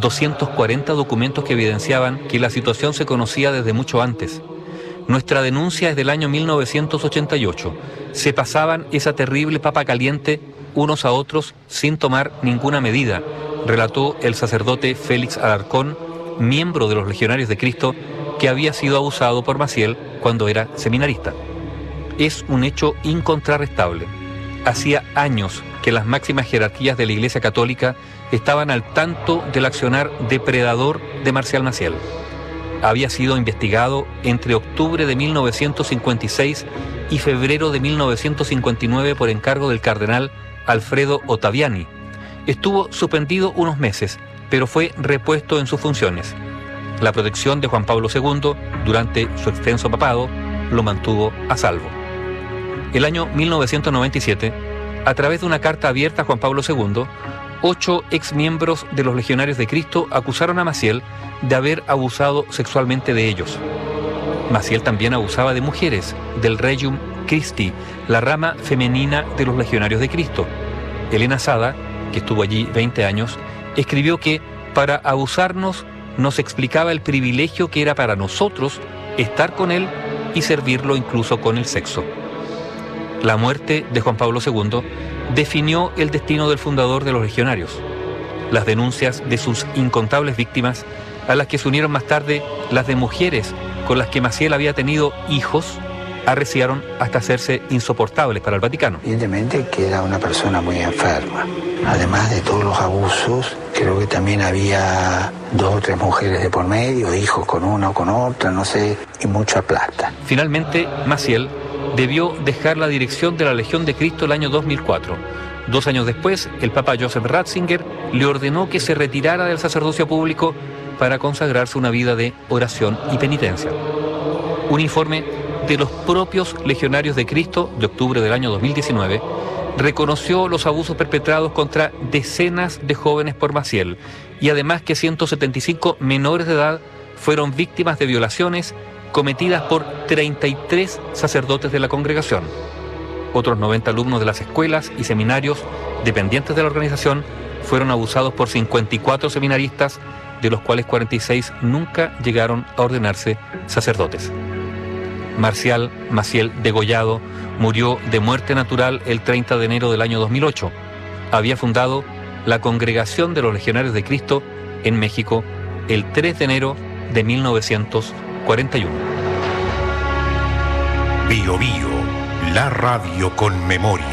240 documentos que evidenciaban que la situación se conocía desde mucho antes. Nuestra denuncia es del año 1988. Se pasaban esa terrible papa caliente unos a otros sin tomar ninguna medida, relató el sacerdote Félix Alarcón, miembro de los Legionarios de Cristo, que había sido abusado por Maciel cuando era seminarista. Es un hecho incontrarrestable. Hacía años que las máximas jerarquías de la Iglesia Católica estaban al tanto del accionar depredador de Marcial Maciel. Había sido investigado entre octubre de 1956 y febrero de 1959 por encargo del cardenal Alfredo Ottaviani. Estuvo suspendido unos meses, pero fue repuesto en sus funciones. La protección de Juan Pablo II durante su extenso papado lo mantuvo a salvo. El año 1997, a través de una carta abierta a Juan Pablo II, 8 exmiembros de los Legionarios de Cristo acusaron a Maciel de haber abusado sexualmente de ellos. Maciel también abusaba de mujeres del Regium Christi, la rama femenina de los Legionarios de Cristo. Elena Sada, que estuvo allí 20 años, escribió que para abusarnos nos explicaba el privilegio que era para nosotros estar con él y servirlo incluso con el sexo. La muerte de Juan Pablo II definió el destino del fundador de los Legionarios. Las denuncias de sus incontables víctimas, a las que se unieron más tarde las de mujeres con las que Maciel había tenido hijos, arreciaron hasta hacerse insoportables para el Vaticano. Evidentemente que era una persona muy enferma. Además de todos los abusos, creo que también había 2 o 3 mujeres de por medio, hijos con una o con otra, no sé, y mucha plata. Finalmente, Maciel debió dejar la dirección de la Legión de Cristo el año 2004. 2 años después, el Papa Joseph Ratzinger le ordenó que se retirara del sacerdocio público para consagrarse una vida de oración y penitencia. Un informe de los propios Legionarios de Cristo de octubre del año 2019 reconoció los abusos perpetrados contra decenas de jóvenes por Maciel y además que 175 menores de edad fueron víctimas de violaciones cometidas por 33 sacerdotes de la congregación. Otros 90 alumnos de las escuelas y seminarios dependientes de la organización fueron abusados por 54 seminaristas, de los cuales 46 nunca llegaron a ordenarse sacerdotes. Marcial Maciel degollado murió de muerte natural el 30 de enero del año 2008. Había fundado la Congregación de los Legionarios de Cristo en México el 3 de enero de 1941. Bio Bio, la radio con memoria.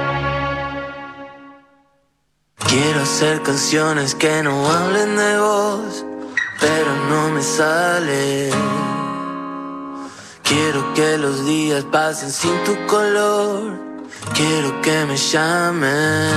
Quiero hacer canciones que no hablen de vos, pero no me sale. Quiero que los días pasen sin tu color, quiero que me llames.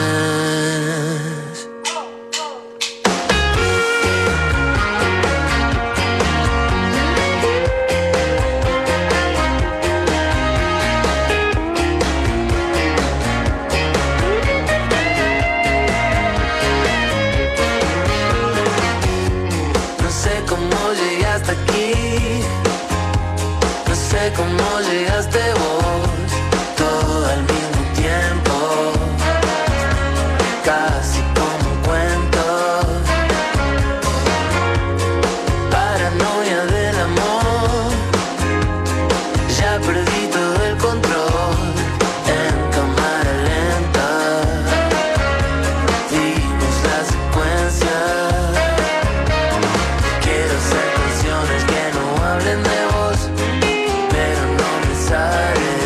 Cómo llegaste vos, todo al mismo tiempo, casi como un cuento. Paranoia del amor, ya perdí todo el control. En cámara lenta, vimos la secuencia. Quiero hacer canciones que no hablen de vos, pero no me sale.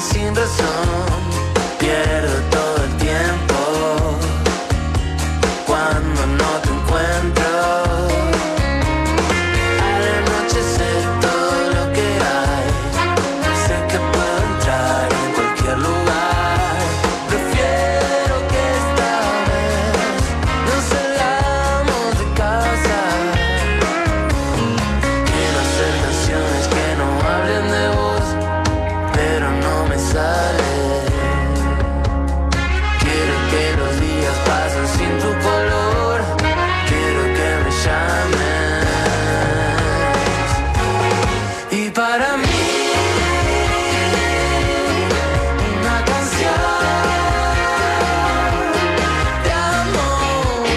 sin razón, pierdo todo el tiempo cuando no te encuentro. Al anochecer todo lo que hay, sé que puedo entrar en cualquier lugar. Prefiero que esta vez nos salgamos de casa. Quiero hacer canciones que no hablen de vos, pero no me sale. Quiero que los días pasen sin tu color. Quiero que me llames. Y para mí una canción de amor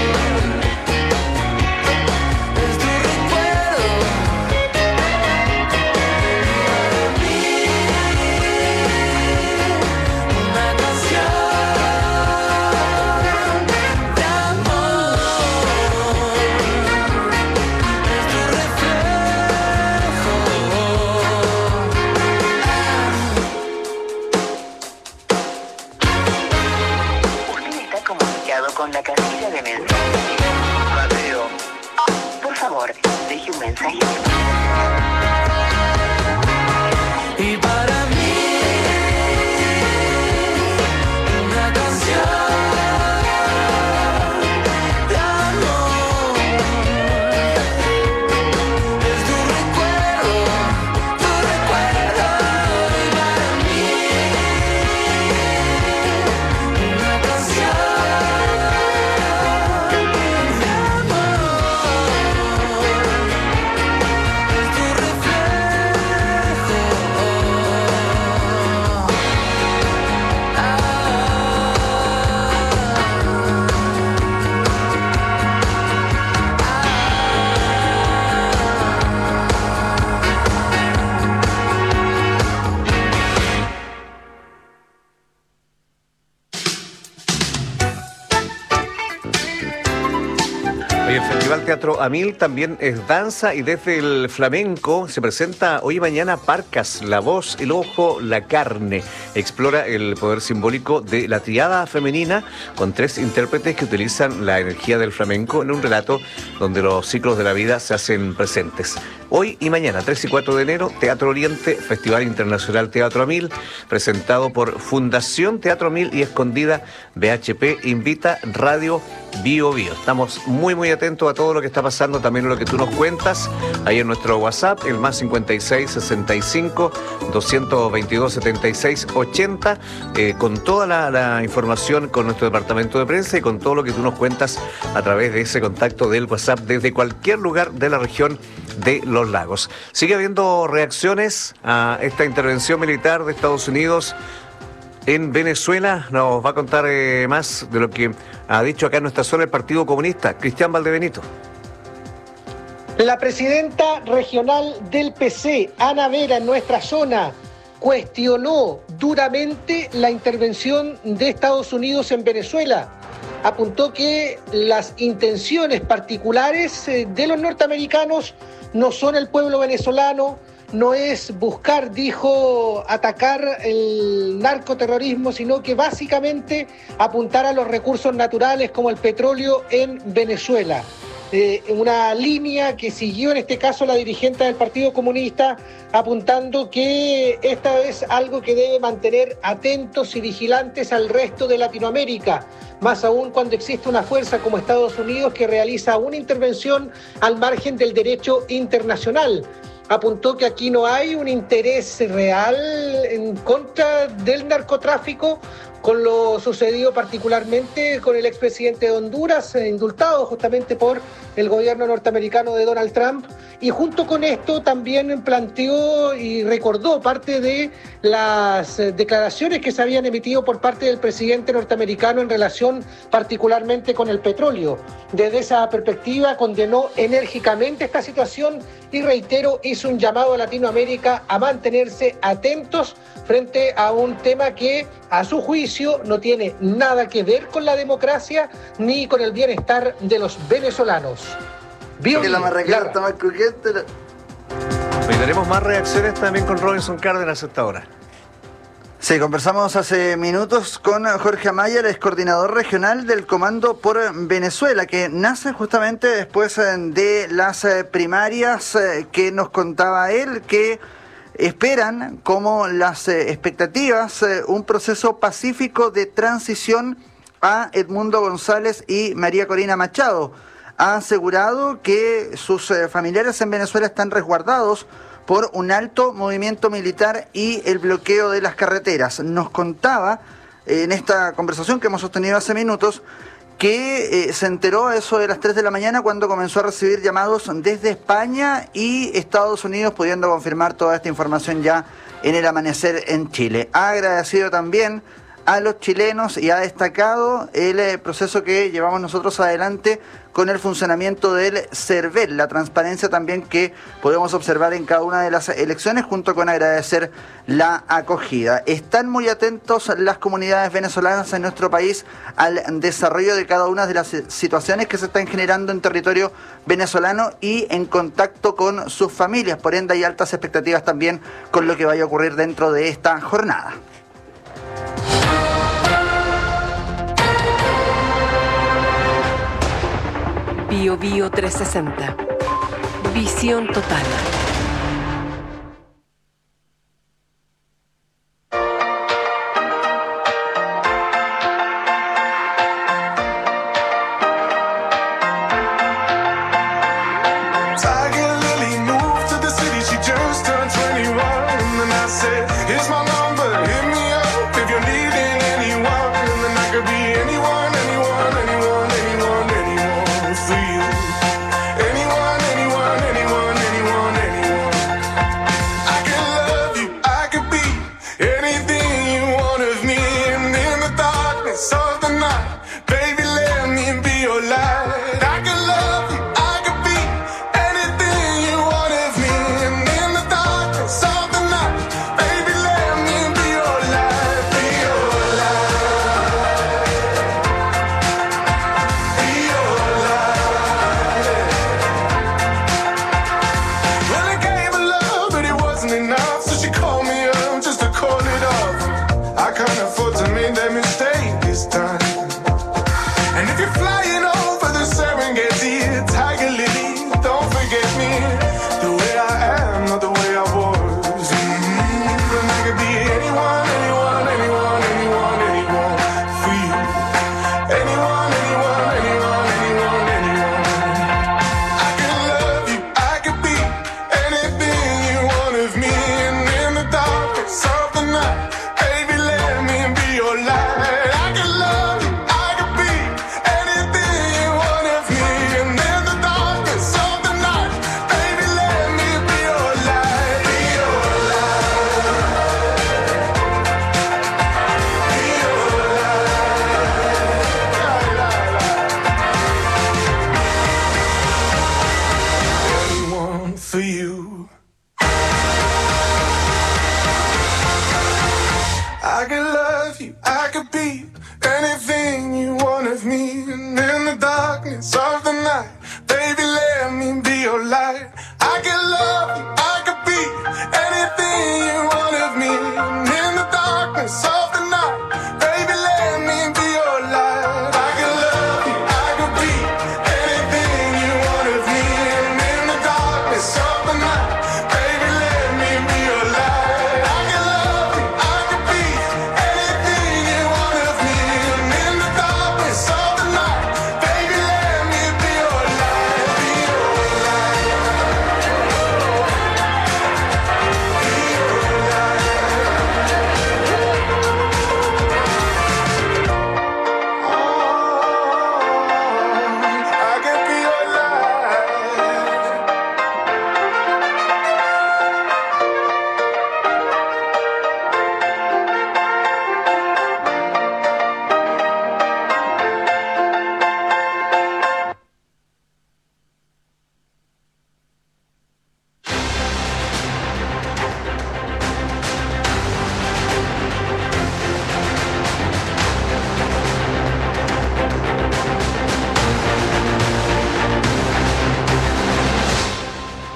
es tu recuerdo. Una canción de amor es tu reflejo. Usted está comunicado con la casilla de mensajes. Mateo. Por favor, deje un mensaje. Y para mí una canción de amor es tu recuerdo, tu recuerdo. Y para mí una canción de amor es tu reflejo. Hoy el Festival Teatro Amil también es danza y desde el flamenco se presenta hoy y mañana Parcas, la voz, el ojo, la carne. Explora el poder simbólico de la triada femenina con 3 intérpretes que utilizan la energía del flamenco en un relato donde los ciclos de la vida se hacen presentes. Hoy y mañana, 3 y 4 de enero, Teatro Oriente, Festival Internacional Teatro Amil, presentado por Fundación Teatro Amil y Escondida BHP, invita Radio Bio Bio. Estamos muy atentos a todo lo que está pasando, también a lo que tú nos cuentas, ahí en nuestro WhatsApp, el más 56 65 222 76 80, con toda la información con nuestro departamento de prensa y con todo lo que tú nos cuentas a través de ese contacto del WhatsApp desde cualquier lugar de la región de Los Lagos. Sigue habiendo reacciones a esta intervención militar de Estados Unidos en Venezuela. Nos va a contar más de lo que ha dicho acá en nuestra zona el Partido Comunista. Cristian Valdebenito. La presidenta regional del PC, Ana Vera, en nuestra zona, cuestionó duramente la intervención de Estados Unidos en Venezuela. Apuntó que las intenciones particulares de los norteamericanos no son el pueblo venezolano, no es buscar, dijo, atacar el narcoterrorismo, sino que básicamente apuntar a los recursos naturales como el petróleo en Venezuela. Una línea que siguió en este caso la dirigente del Partido Comunista, apuntando que esta es algo que debe mantener atentos y vigilantes al resto de Latinoamérica, más aún cuando existe una fuerza como Estados Unidos que realiza una intervención al margen del derecho internacional. Apuntó que aquí no hay un interés real en contra del narcotráfico, con lo sucedido particularmente con el expresidente de Honduras, indultado justamente por el gobierno norteamericano de Donald Trump, y junto con esto también planteó y recordó parte de las declaraciones que se habían emitido por parte del presidente norteamericano en relación particularmente con el petróleo. Desde esa perspectiva condenó enérgicamente esta situación y, reitero, hizo un llamado a Latinoamérica a mantenerse atentos frente a un tema que, a su juicio, no tiene nada que ver con la democracia ni con el bienestar de los venezolanos. Hoy tenemos más reacciones también con Robinson Cárdenas hasta ahora. Sí, conversamos hace minutos con Jorge Amaya, el ex coordinador regional del Comando por Venezuela, que nace justamente después de las primarias que nos contaba él, que esperan como las expectativas un proceso pacífico de transición a Edmundo González y María Corina Machado. Ha asegurado que sus familiares en Venezuela están resguardados por un alto movimiento militar y el bloqueo de las carreteras. Nos contaba en esta conversación que hemos sostenido hace minutos que se enteró a eso de las 3 de la mañana cuando comenzó a recibir llamados desde España y Estados Unidos, pudiendo confirmar toda esta información ya en el amanecer en Chile. Ha agradecido también a los chilenos y ha destacado el proceso que llevamos nosotros adelante con el funcionamiento del CERVEL, la transparencia también que podemos observar en cada una de las elecciones, junto con agradecer la acogida. Están muy atentos las comunidades venezolanas en nuestro país al desarrollo de cada una de las situaciones que se están generando en territorio venezolano y en contacto con sus familias. Por ende, hay altas expectativas también con lo que vaya a ocurrir dentro de esta jornada. Bio 360. Visión total.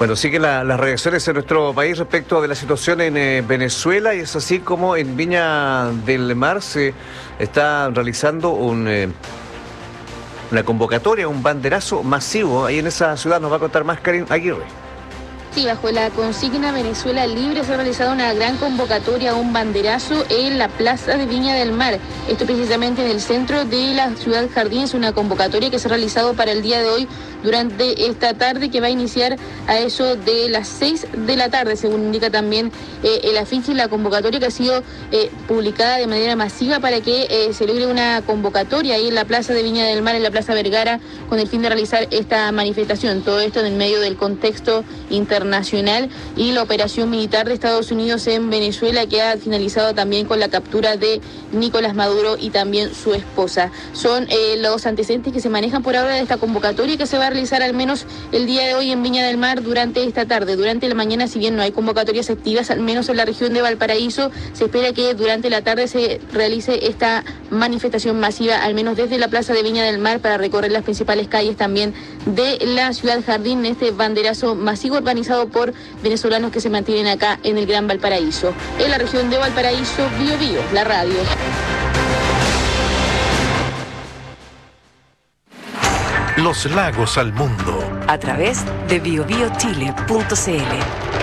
Bueno, siguen las reacciones en nuestro país respecto de la situación en Venezuela, y es así como en Viña del Mar se está realizando una convocatoria, un banderazo masivo. Ahí en esa ciudad nos va a contar más Karen Aguirre. Sí, bajo la consigna Venezuela Libre se ha realizado una gran convocatoria, un banderazo en la plaza de Viña del Mar. Esto precisamente en el centro de la ciudad Jardín. Es una convocatoria que se ha realizado para el día de hoy durante esta tarde, que va a iniciar a eso de las 6 de la tarde, según indica también el afiche y la convocatoria que ha sido publicada de manera masiva para que se logre una convocatoria ahí en la plaza de Viña del Mar, en la plaza Vergara, con el fin de realizar esta manifestación. Todo esto en el medio del contexto internacional y la operación militar de Estados Unidos en Venezuela, que ha finalizado también con la captura de Nicolás Maduro y también su esposa. Son los antecedentes que se manejan por ahora de esta convocatoria, que se va a realizar al menos el día de hoy en Viña del Mar durante esta tarde. Durante la mañana, si bien no hay convocatorias activas, al menos en la región de Valparaíso, se espera que durante la tarde se realice esta manifestación masiva, al menos desde la plaza de Viña del Mar, para recorrer las principales calles también de la ciudad Jardín, este banderazo masivo organizado por venezolanos que se mantienen acá en el Gran Valparaíso. En la región de Valparaíso, Bio Bio, la radio. Los lagos al mundo. A través de biobiochile.cl.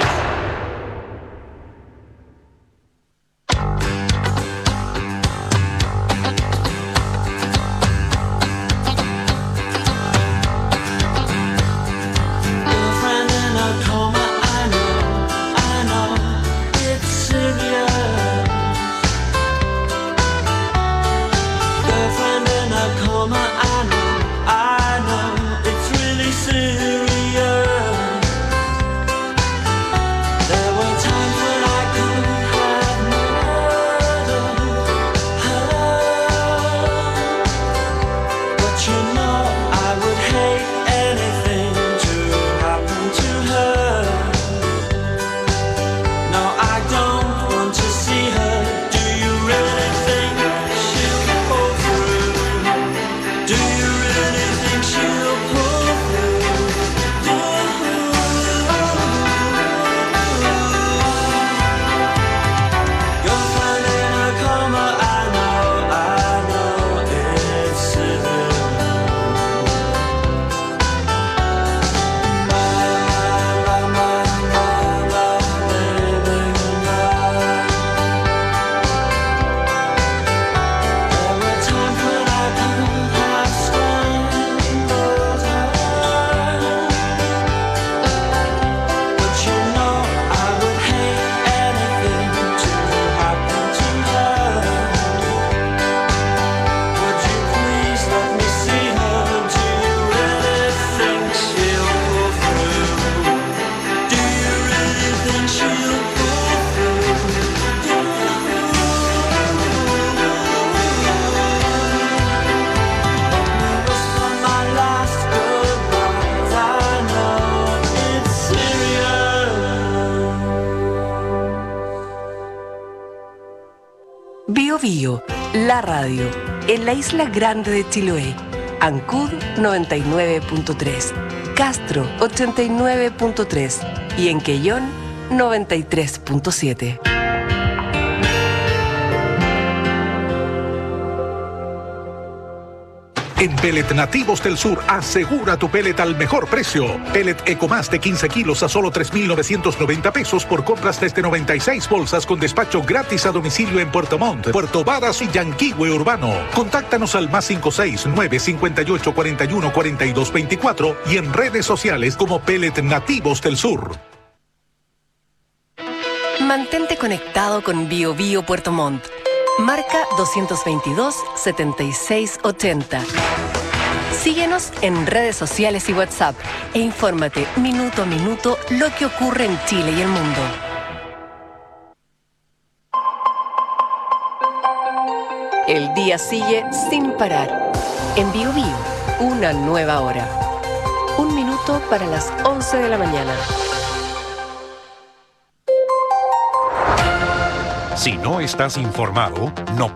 Bio Bio, la radio, en la isla grande de Chiloé. Ancud 99.3, Castro 89.3 y en Quellón 93.7. En Pellet Nativos del Sur, asegura tu pellet al mejor precio. Pellet Ecomás de 15 kilos a solo 3.990 pesos por compras desde 96 bolsas con despacho gratis a domicilio en Puerto Montt, Puerto Varas y Yanquihue Urbano. Contáctanos al +569 58 41 42 24 y en redes sociales como Pellet Nativos del Sur. Mantente conectado con Bio Bio Puerto Montt. Marca 222-7680. Síguenos en redes sociales y WhatsApp e infórmate minuto a minuto lo que ocurre en Chile y el mundo. El día sigue sin parar. En Bio Bio, una nueva hora. 1 minuto para las 11 de la mañana. Si no estás informado, no